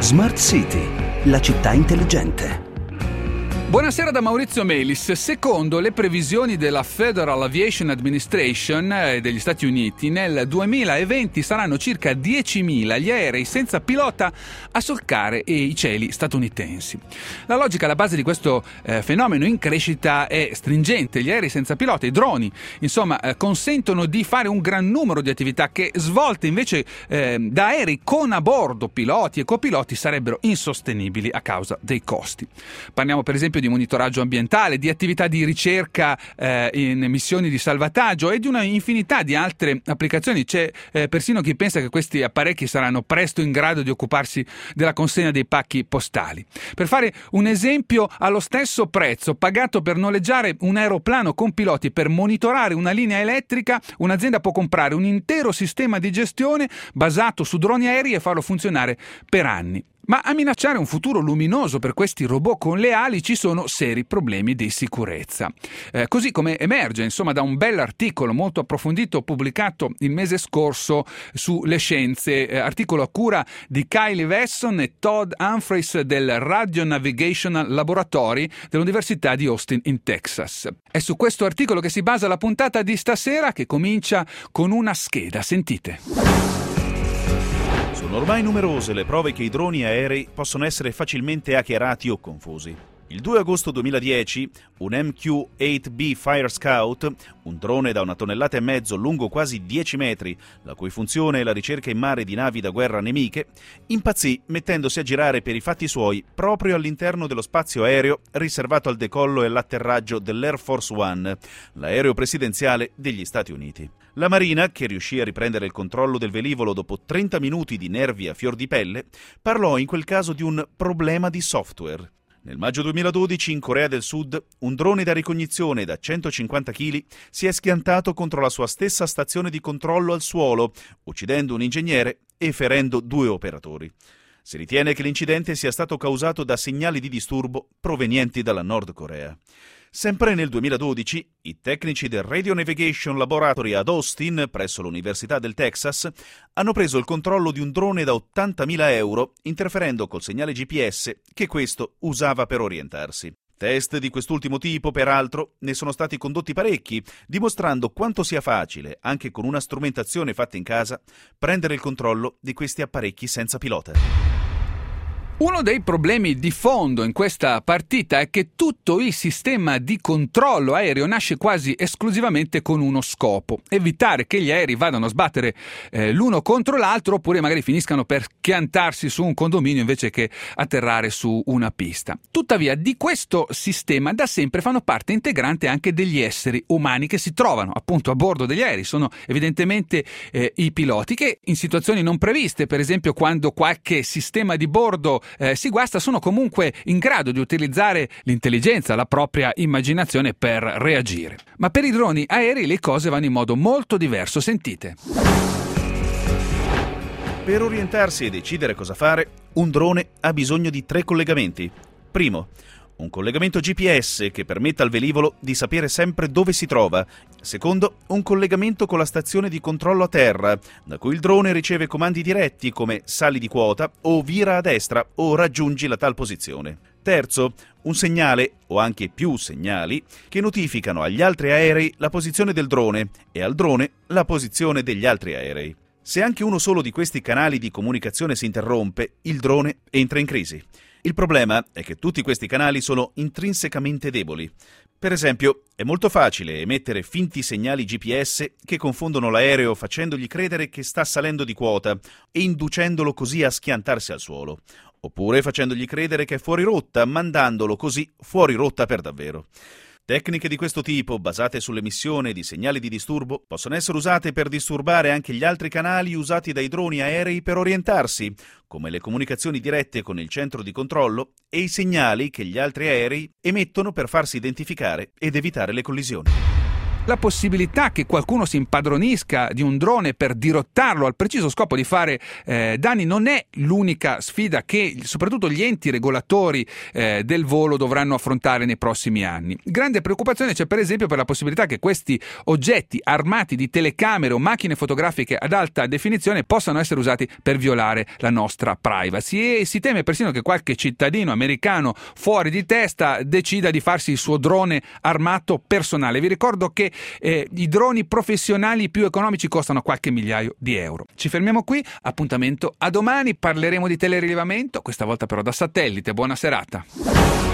Smart City, la città intelligente. Buonasera da Maurizio Melis. Secondo le previsioni della Federal Aviation Administration degli Stati Uniti, nel 2020 saranno circa 10.000 gli aerei senza pilota a solcare i cieli statunitensi. La logica alla base di questo fenomeno in crescita è stringente. Gli aerei senza pilota, i droni, insomma, consentono di fare un gran numero di attività che, svolte invece da aerei con a bordo piloti e copiloti, sarebbero insostenibili a causa dei costi. Parliamo per esempio di monitoraggio ambientale, di attività di ricerca in missioni di salvataggio e di una infinità di altre applicazioni. C'è persino chi pensa che questi apparecchi saranno presto in grado di occuparsi della consegna dei pacchi postali. Per fare un esempio, allo stesso prezzo pagato per noleggiare un aeroplano con piloti per monitorare una linea elettrica, un'azienda può comprare un intero sistema di gestione basato su droni aerei e farlo funzionare per anni. Ma a minacciare un futuro luminoso per questi robot con le ali ci sono seri problemi di sicurezza. Così come emerge, insomma, da un bell'articolo molto approfondito pubblicato il mese scorso sulle scienze, articolo a cura di Kylie Wesson e Todd Humphreys del Radio Navigational Laboratory dell'Università di Austin in Texas. È su questo articolo che si basa la puntata di stasera, che comincia con una scheda. Sentite. Sono ormai numerose le prove che i droni aerei possono essere facilmente hackerati o confusi. Il 2 agosto 2010 un MQ-8B Fire Scout, un drone da 1,5 tonnellate lungo quasi 10 metri, la cui funzione è la ricerca in mare di navi da guerra nemiche, impazzì mettendosi a girare per i fatti suoi proprio all'interno dello spazio aereo riservato al decollo e all'atterraggio dell'Air Force One, l'aereo presidenziale degli Stati Uniti. La Marina, che riuscì a riprendere il controllo del velivolo dopo 30 minuti di nervi a fior di pelle, parlò in quel caso di un problema di software. Nel maggio 2012 in Corea del Sud un drone da ricognizione da 150 kg si è schiantato contro la sua stessa stazione di controllo al suolo, uccidendo un ingegnere e ferendo 2 operatori. Si ritiene che l'incidente sia stato causato da segnali di disturbo provenienti dalla Nord Corea. Sempre nel 2012, i tecnici del Radio Navigation Laboratory ad Austin, presso l'Università del Texas, hanno preso il controllo di un drone da 80.000 euro, interferendo col segnale GPS che questo usava per orientarsi. Test di quest'ultimo tipo, peraltro, ne sono stati condotti parecchi, dimostrando quanto sia facile, anche con una strumentazione fatta in casa, prendere il controllo di questi apparecchi senza pilota. Uno dei problemi di fondo in questa partita è che tutto il sistema di controllo aereo nasce quasi esclusivamente con uno scopo: evitare che gli aerei vadano a sbattere l'uno contro l'altro, oppure magari finiscano per chiantarsi su un condominio invece che atterrare su una pista. Tuttavia, di questo sistema da sempre fanno parte integrante anche degli esseri umani che si trovano appunto a bordo degli aerei. Sono evidentemente i piloti che, in situazioni non previste, per esempio quando qualche sistema di bordo si guasta, sono comunque in grado di utilizzare l'intelligenza, la propria immaginazione per reagire. Ma per i droni aerei le cose vanno in modo molto diverso. Sentite. Per orientarsi e decidere cosa fare, un drone ha bisogno di 3 collegamenti. Primo, un collegamento GPS che permetta al velivolo di sapere sempre dove si trova. Secondo, un collegamento con la stazione di controllo a terra, da cui il drone riceve comandi diretti come sali di quota o vira a destra o raggiungi la tal posizione. Terzo, un segnale, o anche più segnali, che notificano agli altri aerei la posizione del drone e al drone la posizione degli altri aerei. Se anche uno solo di questi canali di comunicazione si interrompe, il drone entra in crisi. Il problema è che tutti questi canali sono intrinsecamente deboli. Per esempio, è molto facile emettere finti segnali GPS che confondono l'aereo facendogli credere che sta salendo di quota e inducendolo così a schiantarsi al suolo, oppure facendogli credere che è fuori rotta, mandandolo così fuori rotta per davvero. Tecniche di questo tipo, basate sull'emissione di segnali di disturbo, possono essere usate per disturbare anche gli altri canali usati dai droni aerei per orientarsi, come le comunicazioni dirette con il centro di controllo e i segnali che gli altri aerei emettono per farsi identificare ed evitare le collisioni. La possibilità che qualcuno si impadronisca di un drone per dirottarlo al preciso scopo di fare danni non è l'unica sfida che soprattutto gli enti regolatori del volo dovranno affrontare nei prossimi anni. Grande preoccupazione c'è per esempio per la possibilità che questi oggetti armati di telecamere o macchine fotografiche ad alta definizione possano essere usati per violare la nostra privacy, e si teme persino che qualche cittadino americano fuori di testa decida di farsi il suo drone armato personale. Vi ricordo che i droni professionali più economici costano qualche migliaio di euro. Ci fermiamo qui, appuntamento a domani, parleremo di telerilevamento, questa volta però da satellite. Buona serata.